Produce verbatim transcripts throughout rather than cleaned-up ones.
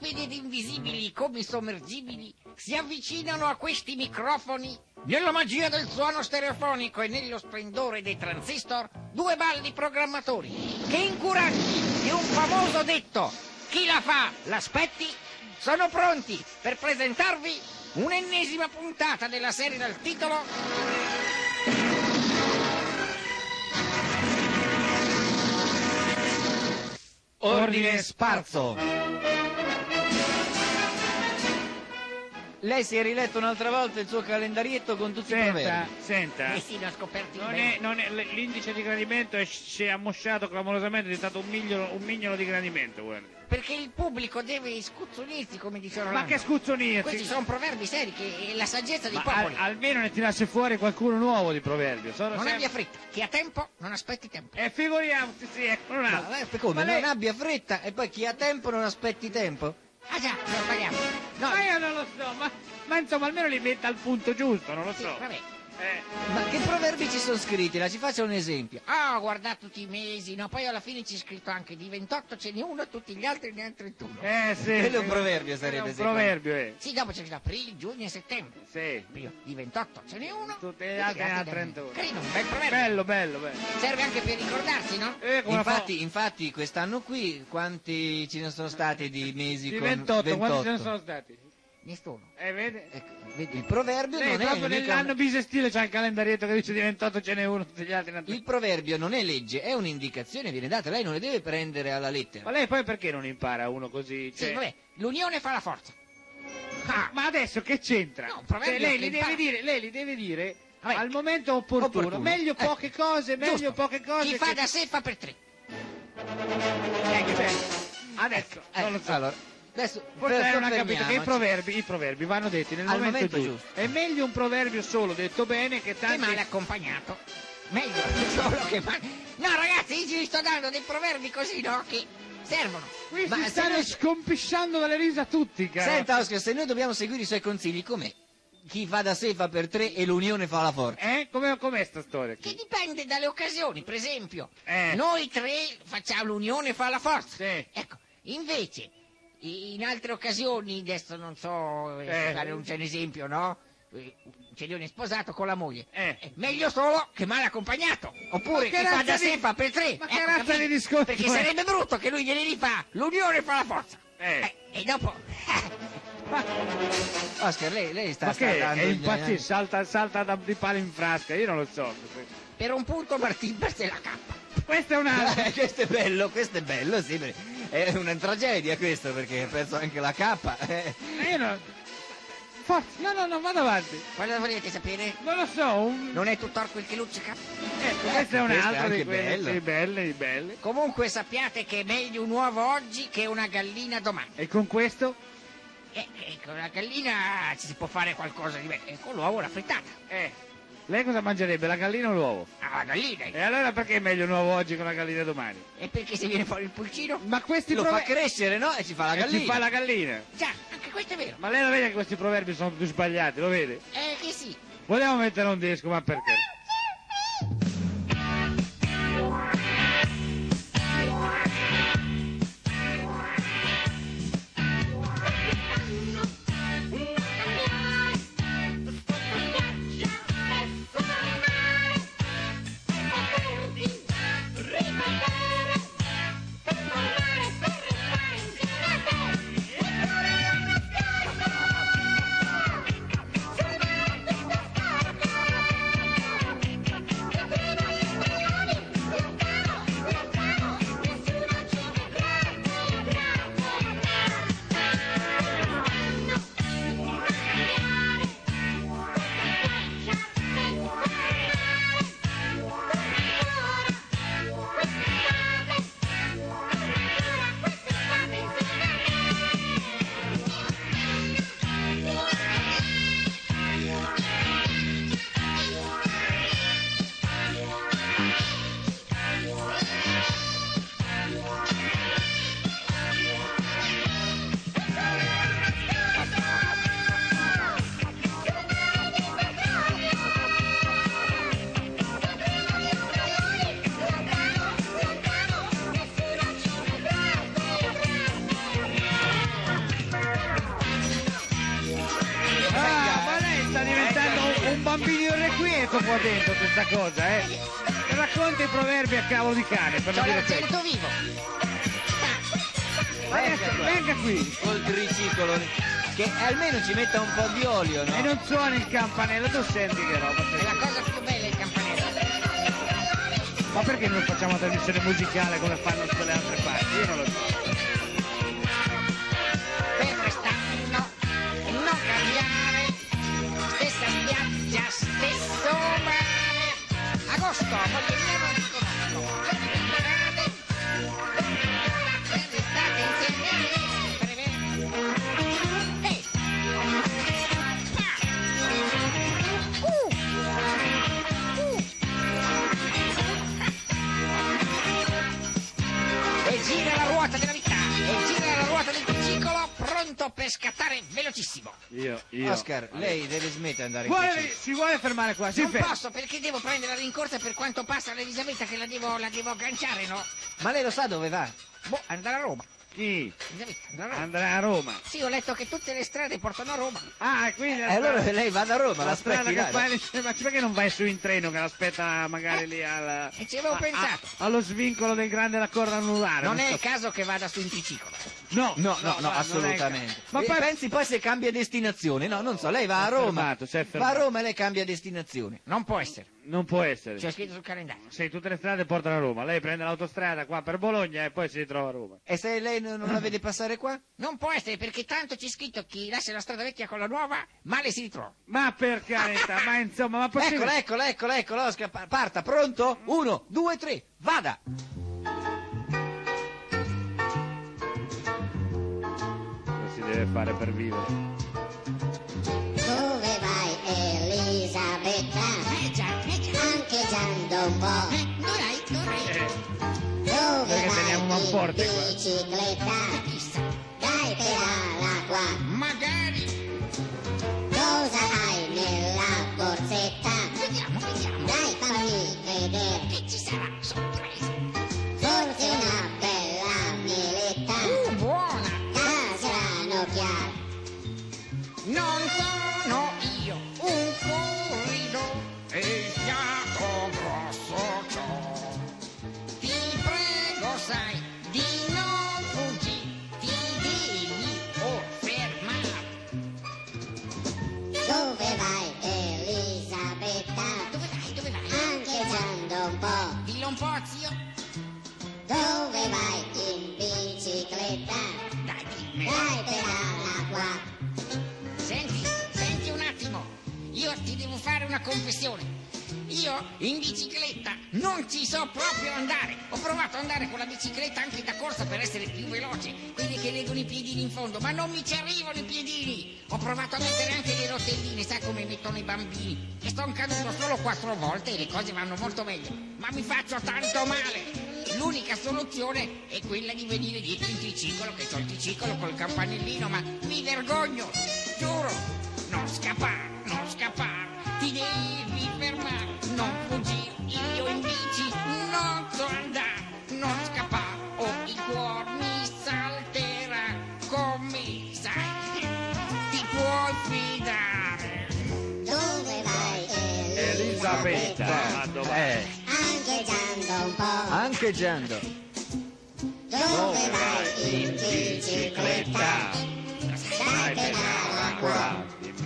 rapidi ed invisibili come i sommergibili si avvicinano a questi microfoni. Nella magia del suono stereofonico e nello splendore dei transistor, due balli programmatori che, incuranti di un famoso detto, chi la fa l'aspetti, sono pronti per presentarvi un'ennesima puntata della serie dal titolo Ordine Sparso. Lei si è riletto un'altra volta il suo calendarietto con tutti i Senta, proverbi. senta, Eh sì, ne ho scoperti non bene. è, non è, l'indice di gradimento è, si è ammosciato clamorosamente, è diventato un migliolo, un migliolo di gradimento, guarda. Perché il pubblico deve scuzzonirsi, come dice Ma Rolando. che scuzzonirsi? Questi sono proverbi seri che è la saggezza dei Ma popoli. al- almeno ne tirasse fuori qualcuno nuovo di proverbio. Sono Non sempre- abbia fretta. Chi ha tempo non aspetti tempo. E figuriamoci, sì, ecco un altro. Ma eh, come? Ma lei- Non abbia fretta e poi chi ha tempo non aspetti tempo? Ah già, lo sbagliamo. No, Ma io non lo so, ma, ma insomma almeno li metta al punto giusto, non lo sì, so. vabbè. Eh, Ma che proverbi ci sono scritti? La ci faccia un esempio. Ah, ho guardato tutti i mesi, no? Poi alla fine c'è scritto anche di ventotto ce n'è uno, tutti gli altri ne hanno trentuno. eh sì. Quello è un sì, proverbio, è sarebbe, un secondo me. proverbio, eh. Sì, dopo c'è scritto aprile, giugno e settembre. Sì. Io, di ventotto ce n'è uno, Tutti gli altri ne hanno trentuno. Carino, un bel proverbio. Bello, bello, bello. Serve anche per ricordarsi, no? Eh, come la fa- Infatti, infatti quest'anno qui quanti ce ne sono stati di mesi Di con ventotto, quanti ce ne ventotto? sono stati? Nessuno. Eh, vede? Ecco, vedi, il proverbio Lei non è proprio mica nell'anno un- bisestile c'ha il calendarietto che dice di ventotto ce n'è uno, tutti gli altri ne hanno il proverbio non è legge, è un'indicazione, viene data, lei non le deve prendere alla lettera. Ma lei poi perché non impara uno così? Cioè... Sì, vabbè, l'unione fa la forza. Ah, Ma adesso che c'entra? No, un proverbio Cioè, lei, che li impara. deve dire, lei li deve dire Vabbè. al momento opportuno. Opportuno. Meglio Eh. poche cose, meglio giusto. poche cose. Chi fa che- da sé fa per tre. Eh, che bello. Adesso, Eh, non lo so. allora, adesso Forse lei non ha capito che i soffermiamoci. proverbi, i proverbi vanno detti nel Al momento, momento giusto. giusto. È meglio un proverbio solo detto bene che Che tanti... male accompagnato. Meglio solo che male. No, ragazzi, io vi sto dando dei proverbi così, no? Che servono. Qui Ma si se stanno noi- scompisciando dalle risa tutti, cara. Senta Oscar, se noi dobbiamo seguire i suoi consigli, com'è? Chi fa da sé fa per tre e l'unione fa la forza. Eh? Com'è, com'è sta storia Che qui? dipende dalle occasioni, per esempio. Eh. Noi tre facciamo l'unione fa la forza. Sì. Ecco, invece, i- in altre occasioni, adesso non so, eh, Eh. fare un, c'è un esempio, no? Eh, C'è Leone sposato con la moglie. Eh. Eh, meglio solo che male accompagnato. Oppure Ma che chi fa razza da di- sé fa per tre. ma che Ecco, razza capito? di discorso Perché è? sarebbe brutto che lui glieli rifà. L'unione fa la forza. Eh. e dopo... Oscar, lei, lei sta Ma che sta è dando gli- impazzito, salta, salta da, di palo in frasca, io non lo so. per un punto Martin perse la cappa. Questo è un altro. Eh, questo è bello, questo è bello, sì, perché è una tragedia questo, perché ha perso anche la cappa. eh. Io non... Forza, no, no, no, vado avanti. Cosa volete sapere? Non lo so, un... Non è tutto quel che luccica? Ecco, questo è un questo è altro di anche quelli, bello. sì, belle, belle. Comunque sappiate che è meglio un uovo oggi che una gallina domani. E con questo? Eh, eh, con la gallina ci si può fare qualcosa di bello. E con l'uovo la frittata. Eh, lei cosa mangerebbe, la gallina o l'uovo? Ah, la gallina. E allora perché è meglio un uovo oggi che una gallina domani? E perché se viene fuori il pulcino? Ma questi Lo fa proverbi... crescere, no? E ci fa la E gallina. ci fa la gallina. Già, anche questo è vero. Ma lei lo vede che questi proverbi sono tutti sbagliati, lo vede? Eh, che sì. Vogliamo mettere un disco, ma perché? un bambino irrequieto qua dentro questa cosa, eh. Racconta i proverbi a cavolo di cane per C'ho non dire l'argento peggio. vivo. Adesso, venga qui. Col triciclo, che almeno ci metta un po' di olio, no? E non suona il campanello, tu senti che roba. È la cosa più bella il campanello. Ma perché non facciamo una trasmissione musicale come fanno sulle altre parti? Io non lo so. Per quest'anno non cambiare, stessa spiaggia, stesso mare. Agosto, voglio dire, non riconosco. Le temporate, per l'estate insieme a me, per avere... Ehi! Ah! Uh! Uh! E gira la ruota della vita, e gira la ruota del triciclo, pronto per scattare velocissimo. Io, io. Oscar, lei deve smettere di andare in Vuole, triciclo. si vuole fermare qua, si Non ferma. posso perché devo prendere la rincorsa per quanto passa l'Elisabetta che la devo, la devo agganciare, no? Ma lei lo sa dove va? Boh, andare a Roma. Chi? Elisabetta, andare a Roma. Andrà a Roma. Sì, ho letto che tutte le strade portano a Roma. Ah, quindi E la allora strada- lei va da Roma, la strada l'aspetti che là. fai, ma perché non vai su in treno che l'aspetta magari lì al... E ci avevo a- pensato. a- allo svincolo del grande la corda anulare. Non è so- il caso che vada su in triciclo. No, No, no, no, non è il assolutamente. caso. Ma E poi... pensi poi se cambia destinazione? No, non so, lei va a Si è Roma. fermato, si è Va a fermato. Roma e lei cambia destinazione. Non può essere. Non può essere. C'è scritto sul calendario. Sì, tutte le strade portano a Roma. Lei prende l'autostrada qua per Bologna e poi si ritrova a Roma. E se lei non non la vede passare qua? Non può essere perché tanto c'è scritto chi lascia la strada vecchia con la nuova, male si ritrova. Ma per carità, ma insomma, ma possibile... Eccola, eccola, eccola, eccola, Oscar, pa- parta, pronto? Uno, due, tre, vada! Lo si deve fare per vivere. Dove vai Elisabetta? Eh già, eh già. Ancheggiando un po'. Eh, dove vai? Dove vai? Eh, Dove perché vai teniamo un in manforte qua. bicicletta? Chissà. Dai pedala qua. Magari. Cosa hai nella borsetta? Vediamo, vediamo. Dai fammi vedere. Che ci sarà sorpresa? Forse una bella meletta. Uh, buona. Casano chiaro. Non sono io un corrido e il fiato grosso c'ho. Ti prego, sai, di non fuggire, ti devi o fermare. Dove vai Elisabetta? Dove vai, dove vai? Ancheggiando un po'. Dillo un po', zio. Dove vai in bicicletta? Dai, dimmi. Dai pedala qua. Senti, senti un attimo, io ti devo fare una confessione. Io in bicicletta non ci so proprio andare. Ho provato ad andare con la bicicletta anche da corsa per essere più veloce, quelli che leggono i piedini in fondo, ma non mi ci arrivano i piedini. Ho provato a mettere anche le rotelline, sai come mettono i bambini. E sono caduto solo quattro volte e le cose vanno molto meglio. Ma mi faccio tanto male. L'unica soluzione è quella di venire dietro in triciclo, che c'ho il triciclo col campanellino, ma mi vergogno, giuro. Non scappare, non scappare, ti devi fermare, non fuggire, io in bici non so andare, non scappare, o il cuore mi salterà, come sai, ti puoi fidare. Dove vai Elisabetta. Ma dove- Eh, Ancheggiando un po'. ancheggiando. Dove vai in bicicletta? Dai pedala qua.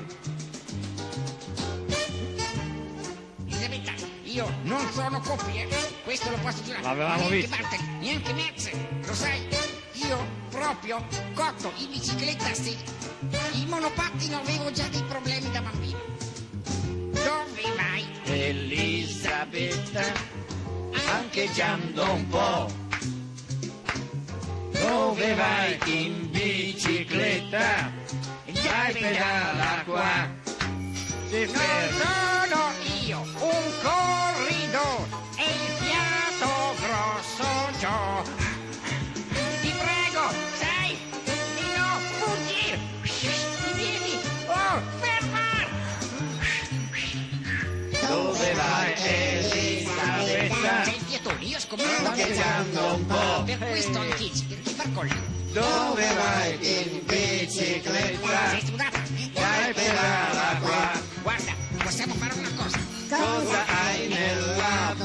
Elisabetta, io non sono coppia, questo lo posso giurare. L'avevamo neanche visto. Bartek, neanche Merz, lo sai? Io proprio cotto in bicicletta sì. Il monopattino avevo già dei problemi da bambino. Dove vai? Elisabetta, ancheggiando un po'. Dove vai in bicicletta? Dai pedala qua. Si Non ferma. sono io un corrido e il fiato grosso c'ho. Ti prego, sai, di non fuggire. Ti devi oh, fermare. Dove vai Elisabetta? C'è il fiatone, io scommetto Ancheggiando un po'. per questo anch'eggi, perché barcolli. Dove vai in bicicletta? Sei sudata? Dai pedala qua. Guarda, possiamo fare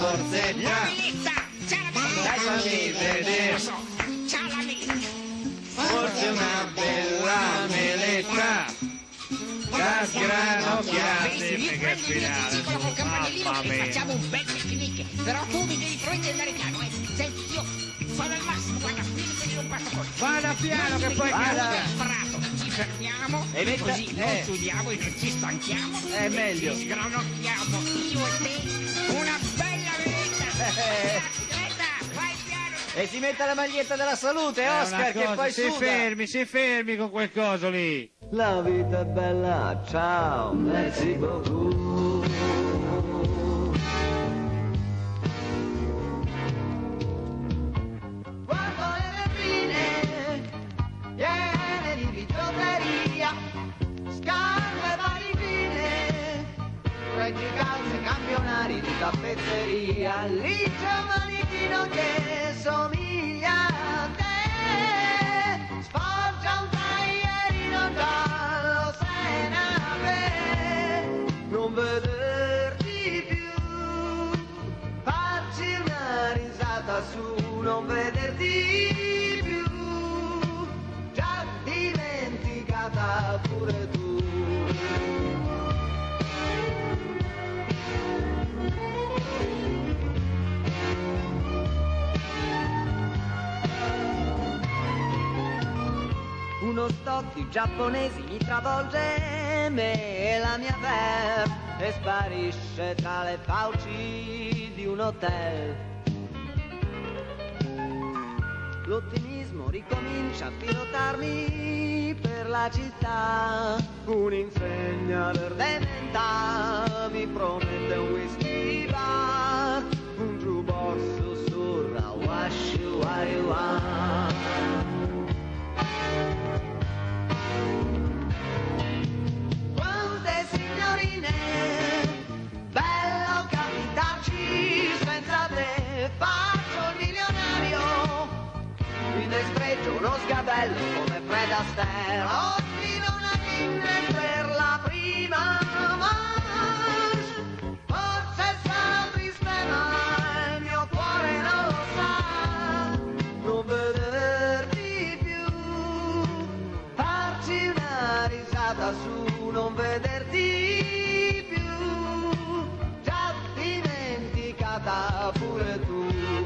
borsetta. La Meletta! Ciao la Meletta! Dai, fammi vedere. Lo so. Ciao la Meletta! Forse una bella meletta da sgranocchiare. Vedi, io prendo il mio triciclo col campanellino Mamma e mia. facciamo un bel picnic. Però tu mi devi proteggere andare piano, eh. Senti, io sono al massimo, guarda, filmi un passo così. Vada piano che poi Vada. casca. Imparato, ci fermiamo E metta- così non eh. studiamo e non ci stanchiamo. È meglio. Ci sgranocchiamo io e te una bella veletta. Eh. Aspetta, vai piano. E si mette la maglietta della salute, È una Oscar, che cosa, poi si suda. fermi, si fermi con quel coso lì. La vita è bella, ciao, merci beaucoup. Quando le vetrine piene di bigiotteria, scarpe varicine, reggi calze, campionari di tappezzeria, lì c'è un manichino che somiglia a te, sporgia un taglierino giallo senape, non vederti più, farci una risata su, non vederti più, già dimenticata pure tu. Uno stock di giapponesi mi travolge me e la mia ver e sparisce tra le fauci di un hotel. L'ottimismo ricomincia a pilotarmi per la città. Un'insegna verde menta mi promette un whisky bar. Un jukebox sussurra wash you what you want. Quante signorine, bello capitarci senza te, faccio il milionario, mi destreggio uno sgabello come Fred Astaire, offrino una Guinness per la prima manche, forse sarà triste ma il mio cuore non lo sa, non vederti più, farci una risata su, non vederti più, già dimenticata pure tu.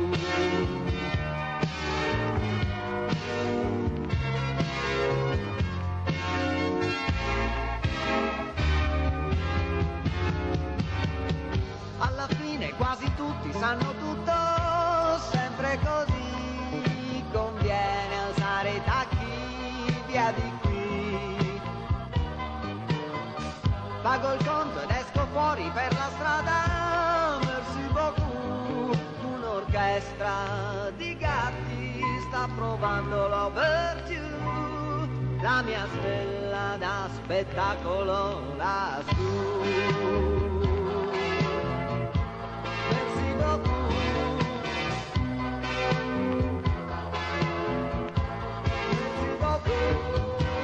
Alla fine quasi tutti sanno tutto, sempre così, conviene alzare i tacchi, via di qui. Pago il conto ed esco fuori per la strada, merci beaucoup, un'orchestra di gatti sta provando l'overture, la mia stella da spettacolo lassù. Merci beaucoup. Merci beaucoup.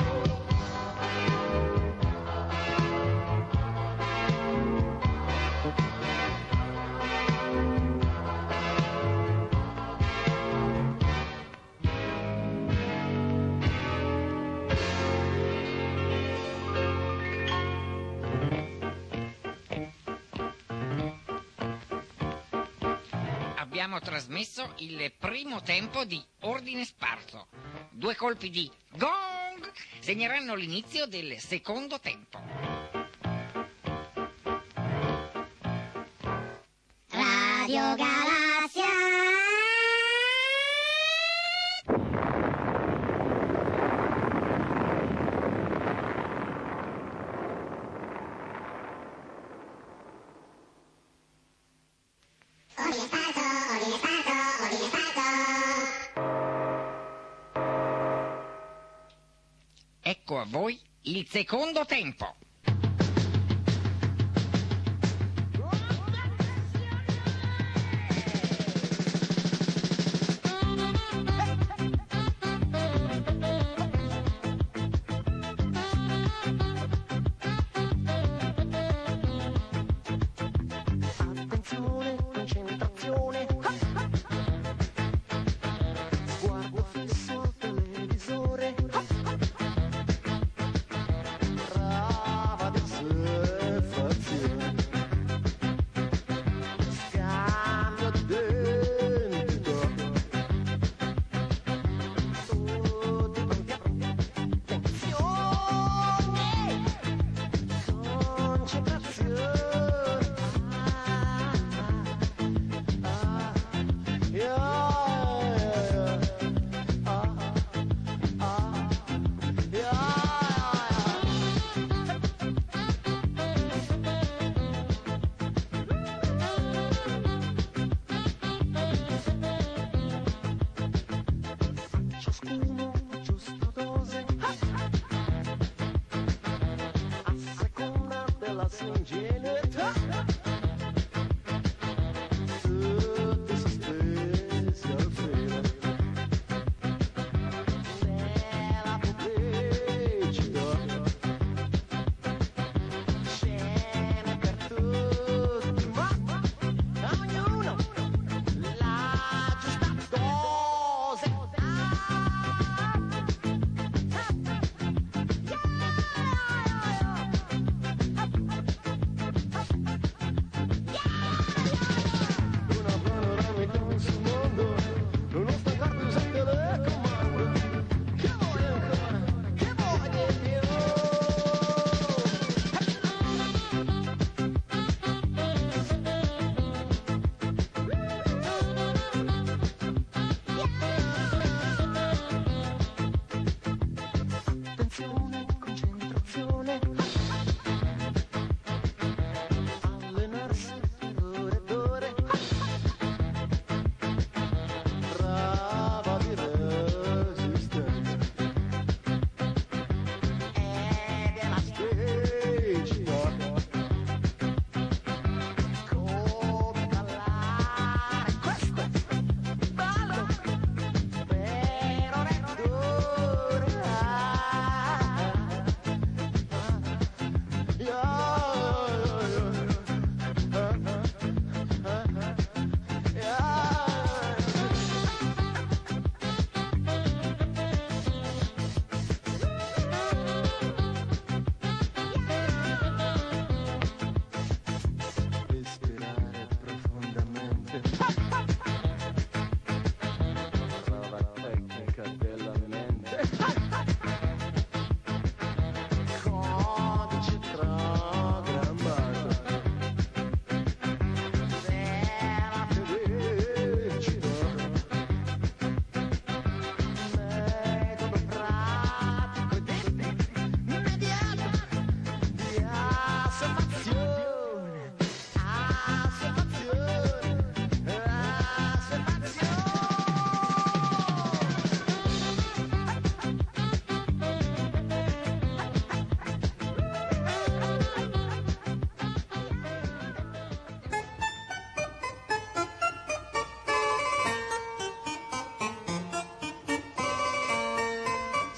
Abbiamo trasmesso il primo tempo di Ordine Sparso. Due colpi di gong segneranno l'inizio del secondo tempo. Radio Galassia. Ordine Sparso, ordine Sparso, ordine Sparso. Ecco a voi il secondo tempo. Attenzione, concentrazione.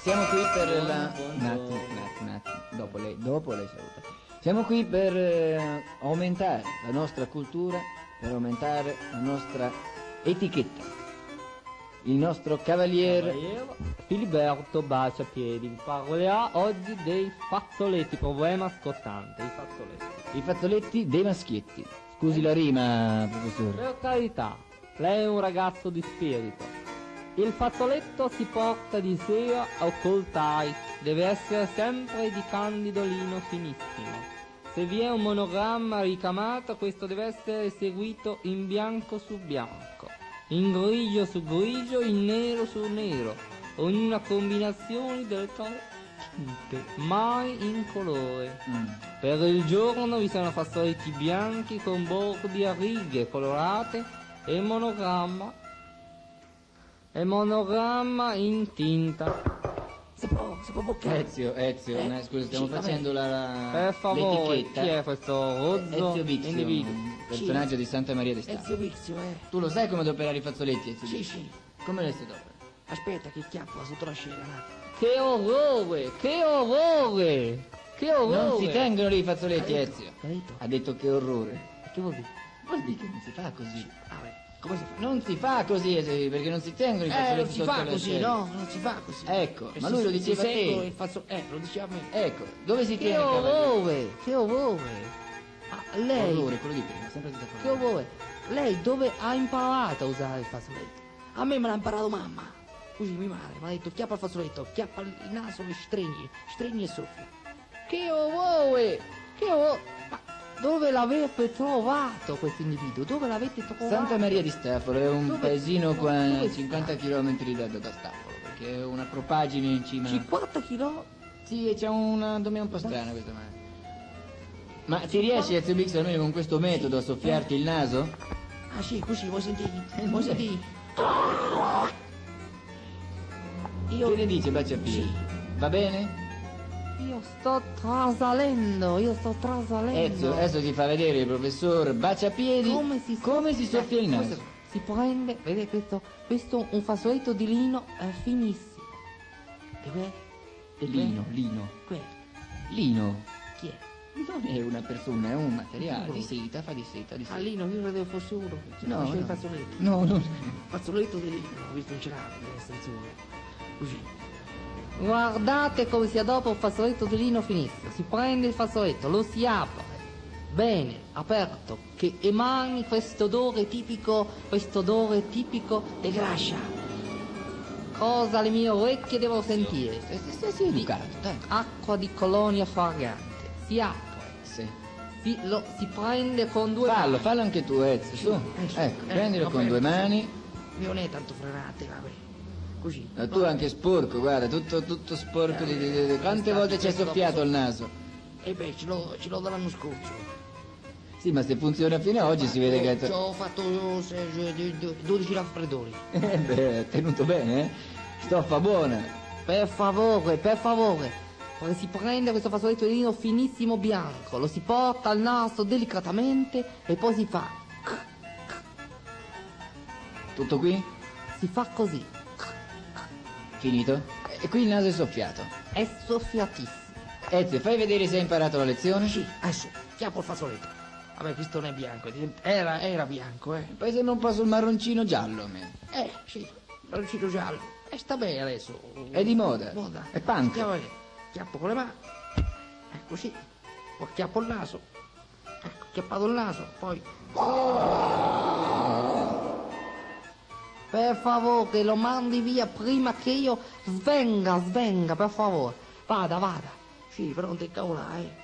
Siamo qui per la... Un attimo, un attimo, un attimo. Dopo lei, dopo lei saluta. Siamo qui per eh, aumentare la nostra cultura, per aumentare la nostra etichetta. Il nostro cavaliere... Cavaliere Filiberto Baciapiedi vi parlerà oggi dei fazzoletti, problema scottante, i fazzoletti. I fazzoletti dei maschietti. Scusi la rima, professore. Per carità, lei è un ragazzo di spirito. Il fazzoletto si porta di sera occultai, deve essere sempre di candido lino finissimo. Se vi è un monogramma ricamato, questo deve essere eseguito in bianco su bianco, in grigio su grigio, in nero su nero, o in una combinazione delle tre tinte, mai in colore. Mm. Per il giorno vi sono fazzoletti bianchi con bordi a righe colorate e monogramma e monogramma in tinta. Si può, si può boccare. Ezio, Ezio, Eh, eh, scusa, stiamo sì, va facendo la, la- Per favore, l'etichetta. chi è questo rozzo Ezio Vixio, individuo? personaggio di Santa Maria di Ezio Stato. Vixio, eh. Tu lo sai come adoperare i fazzoletti, Ezio Sì, Vixio? sì. Come le si adopera? Aspetta che chiappa sotto la scena, va. Che orrore, che orrore, che orrore. Non si tengono lì i fazzoletti, Ha detto, Ezio. ha detto. Ha detto che orrore. Che vuol dire? Vuol dire che non si fa così. Vabbè, come si fa? Non si fa così, Ezio, perché non si tengono i Eh, fazzoletti non si sotto fa la così, sedia. no, non si fa così. Ecco, E ma si- lui lo si diceva a segue te. il fazzo- Eh, lo diceva a me. Ecco, dove si Che tiene il cavaliere? orrore, che orrore. Ah, lei, Orrore, quello di prima, sempre di che orrore. Lei dove ha imparato a usare il fazzoletto? A me me l'ha imparato mamma. Così mia madre mi ha detto chiappa il fazzoletto, chiappa il naso e stringi, stringi e soffia. Che orrore, che orrore. Ma dove l'avete trovato questo individuo? Dove l'avete trovato? Santa Maria di Stafolo è un Dove- paesino qua a dove cinquanta chilometri da, da da Stafolo, perché è una propagine in cima. cinquanta chilò? Sì, e c'è una domina un po' strana questa mano. Ma ti riesci, Ezio Bix, almeno con questo metodo a soffiarti il naso? Ah sì, così, vuoi sentire? Vuoi sentire? Io... Che ne dice Baciapiedi? Sì. Va bene? Io sto trasalendo, io sto trasalendo. Ezio, adesso ti fa vedere il professor Baciapiedi Come si, come si soffia il Eh, naso. Si prende, vedete questo, questo è un fazzoletto di lino è finissimo. Dov'è? Lino, lino, Quello. lino. Chi è? Non è una persona, è un materiale di seta, fa di seta, di seta. Ah, Lino, io credevo fosse uno. No, No, c'è il no. fazzoletto. No, no. Fazzoletto di Lino, ho visto un ceramico nell'estensione. Così. Guardate come si adopera un fazzoletto di lino finissimo. Si prende il fazzoletto, lo si apre. Bene, aperto, che emani questo odore tipico, questo odore tipico De grascia. cosa le mie orecchie devono sentire. Stai sei educato, dai. Acqua di colonia fragante. Si apre, Sì. si, lo, si prende con due Fallo, mani. fallo anche tu, Ezio, su. Eh, Ecco, eh, prendilo vabbè. con due mani. Non è tanto frenate, vabbè. Così. Ma tu anche sporco, guarda, tutto, tutto sporco di, di- di- di- Quante volte ci hai soffiato il naso? E beh, ce l'ho, ce l'ho dall'anno scorso. Sì, ma se funziona fino a oggi si vede che... Ci ho fatto se- se- dodici raffreddori. Eh beh, è tenuto bene, eh? Stoffa buona. Per favore, per favore. Poi si prende questo fazzoletto di lino finissimo bianco, lo si porta al naso delicatamente e poi si fa. Tutto qui? Si fa così. Finito? E qui il naso è soffiato. È soffiatissimo. Ezio, fai vedere se hai imparato la lezione. Sì, adesso, chiappo il fazzoletto. Vabbè, questo non è bianco, è divent- era, era bianco, eh. Poi sembra un po' sul marroncino giallo a me. Eh, sì, marroncino giallo. E sta bene adesso. È di moda. Moda. È punk. Chiappo, chiappo con le mani. Eh, così. Poi chiappo il naso. Ecco, chiappato il naso, poi... Per favore, lo mandi via prima che io svenga, svenga, per favore. Vada, vada. Sì, però non ti incavolare, eh.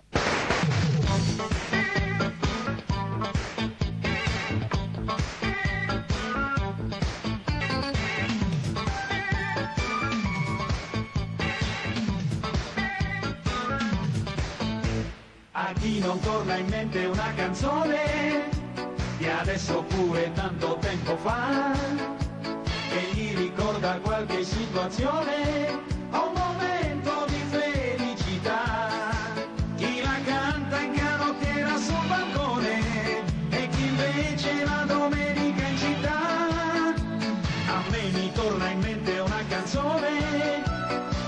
A chi non torna in mente una canzone di adesso oppure tanto tempo fa, che gli ricorda qualche situazione o un momento di felicità. Chi la canta in canottiera sul balcone e chi invece la domenica in città. A me mi torna in mente una canzone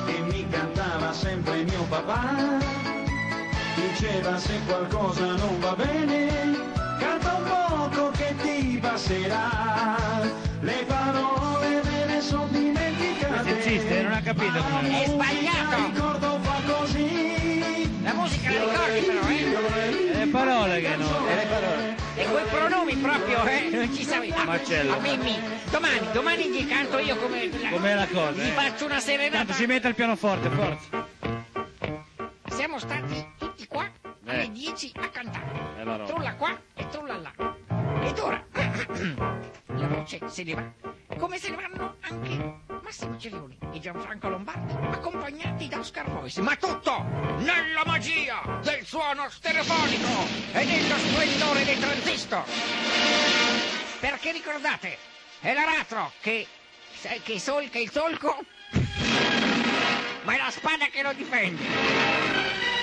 diceva se qualcosa non va bene, canta un poco che ti passerà. Le parole me ne sono dimenticate. Questo insiste, non ha capito come. È sbagliato! Ricordo fa così. La musica la ricordi però, eh? Le parole che no. E le parole. E quei pronomi proprio, eh? Non ci sapevi. Ah, Marcello. a Mimmi, domani, domani gli canto io come... Com'è la cosa? Gli eh? faccio una Tanto serenata. si mette al pianoforte, forza. Siamo stati tutti qua alle Eh. dieci a cantare. E la roba. Trulla qua e trulla là. Ed ora la voce se ne va. Come se ne vanno anche Massimo Cerioni e Gianfranco Lombardi, accompagnati da Oscar Voice. Ma tutto nella magia del suono stereofonico e dello splendore dei transistor. Perché ricordate, è l'aratro che, che solca il solco, ma è la spada che lo difende.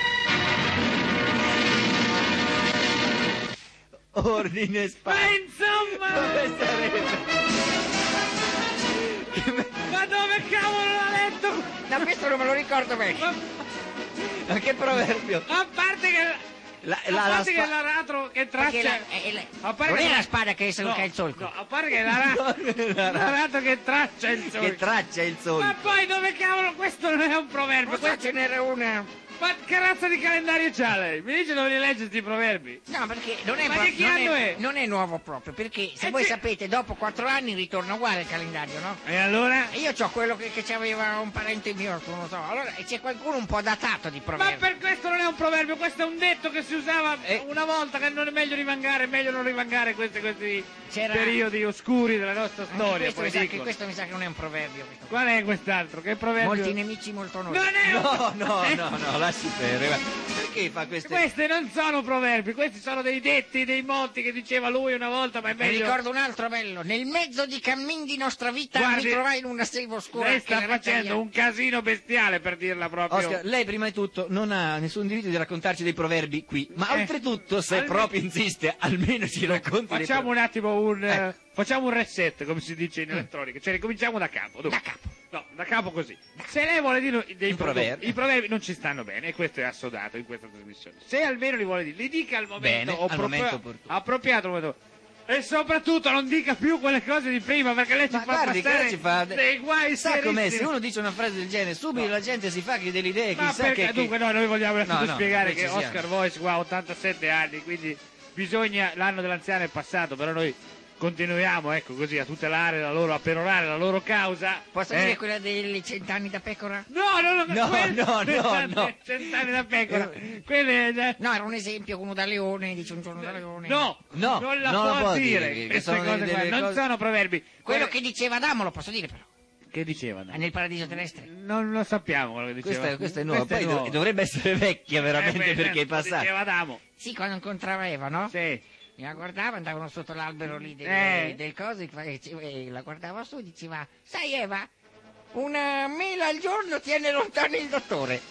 Ordine Ma spazio. insomma! Dove sarebbe? Ma dove cavolo l'ha letto? No, questo non me lo ricordo bene. Ma, Ma che proverbio? a parte che... La, a la, la parte che spa- l'aratro che Perché traccia... la- è- è la- a parte non che è la- la spada che solca no, il solco. No, a parte che l'aratro... l'aratro che traccia il solco. che traccia il solco. Ma poi dove cavolo... Questo non è un proverbio, Posso questo... ce n'era una... Ma che razza di calendario c'ha lei? Mi dice dove li legge sti proverbi? No, perché non è, Ma pro- di che non anno è, è? non è nuovo proprio, perché se Eh, voi sì. sapete, dopo quattro anni ritorna uguale il calendario, no? E allora? E io ho quello che, che aveva un parente mio, non lo so. Allora, e c'è qualcuno un po' datato di Ma proverbi. per questo non è un proverbio, questo è un detto che si usava Eh. una volta, che non è meglio rimangare, è meglio non rimangare questi, questi C'era- periodi oscuri della nostra Anche storia, questo, poi mi sa che, dicono. questo mi sa che non è un proverbio. Questo. Qual è quest'altro? Che proverbio? Molti nemici, molto noi. Non è un... No, no, no, no, lasci perdere. Perché fa queste... Questi non sono proverbi, questi sono dei detti, dei motti che diceva lui una volta, ma è Mi meglio... ricordo un altro bello. Nel mezzo di cammin di nostra vita Guardi, mi trovai in una selva oscura. Lei che sta era facendo italiana. un casino bestiale per dirla proprio. Oscar, lei prima di tutto non ha nessun diritto di raccontarci dei proverbi qui, ma Eh, oltretutto, se almeno- proprio insiste, almeno ci racconti dei Facciamo un attimo un... eh, Ecco. facciamo un reset, come si dice in elettronica, cioè ricominciamo da capo. dunque. Da capo. No, da capo così. Se lei vuole dire dei Un proverbi, proverbio. i proverbi non ci stanno bene, e questo è assodato in questa trasmissione. Se almeno li vuole dire, li dica al momento, Bene, al momento opportuno. appropriato. al momento- E soprattutto non dica più quelle cose di prima, perché lei ci Ma fa guardi, che passare lei ci fa... dei guai Sa com'è, serissimi. se uno dice una frase del genere, subito la gente si fa che delle idee, Ma chissà perché, che... dunque no, noi vogliamo innanzitutto No, no, spiegare che precisiamo. Oscar Voice qua ha ottantasette anni, quindi bisogna, l'anno dell'anziano è passato, però noi continuiamo, ecco, così a tutelare la loro, a perorare la loro causa. Posso eh? dire quella dei cent'anni da pecora? No, no, no, No, quelle- no, no, no. Cent'anni da pecora. Quelle... eh, No, era un esempio, uno da leone, dice un giorno da leone. No, No, non la non può, la può dire, dire, che queste sono cose delle- qua, delle non cose- sono proverbi. Quello Quelle- che diceva Adamo lo posso dire però. Che diceva? È nel paradiso terrestre. Non lo sappiamo quello che diceva. Questa, questa è nuova, Questa è poi nuova. dov- dovrebbe essere vecchia veramente Eh, beh, perché è lo passata. Diceva Adamo. Sì, quando incontrava Eva, no? Sì. Mi la guardava, andavano sotto l'albero lì del, Eh. del coso, e fa- e ci- e la guardava su e diceva, sai Eva, una mela al giorno tiene lontano il dottore.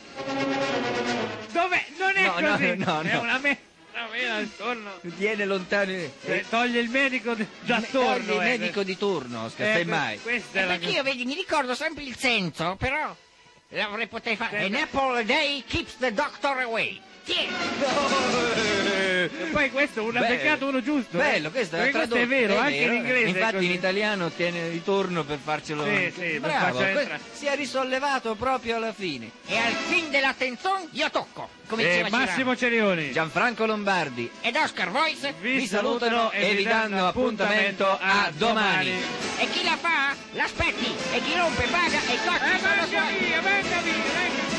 Dove? Non è No, no, così. no, È no. una me... una mela attorno. Tiene lontano... Eh, Toglie il medico d- da Togli torno. il eh. medico di turno, Oscar, Eh, semmai. Questa E è la perché io, vedi, mi ricordo sempre il senso, però l'avrei potuto fare. An apple a day keeps the doctor away. Tieni. E poi questo un Bello. beccato uno giusto. eh. Bello, questo Perché questo è vero, anche in inglese. è Infatti così. in italiano tiene di turno per farcelo. Sì, sì, per bravo, farcelo que- entrare. si è risollevato proprio alla fine. E al fin della tensione io tocco, come Eh, diceva Massimo Cirano. Cerioni. Gianfranco Lombardi Ed Oscar Voice. vi salutano e vi danno appuntamento a domani. E chi la fa, l'aspetti. E chi rompe paga e i costi Eh, sono venga suoi. via, venga via, venga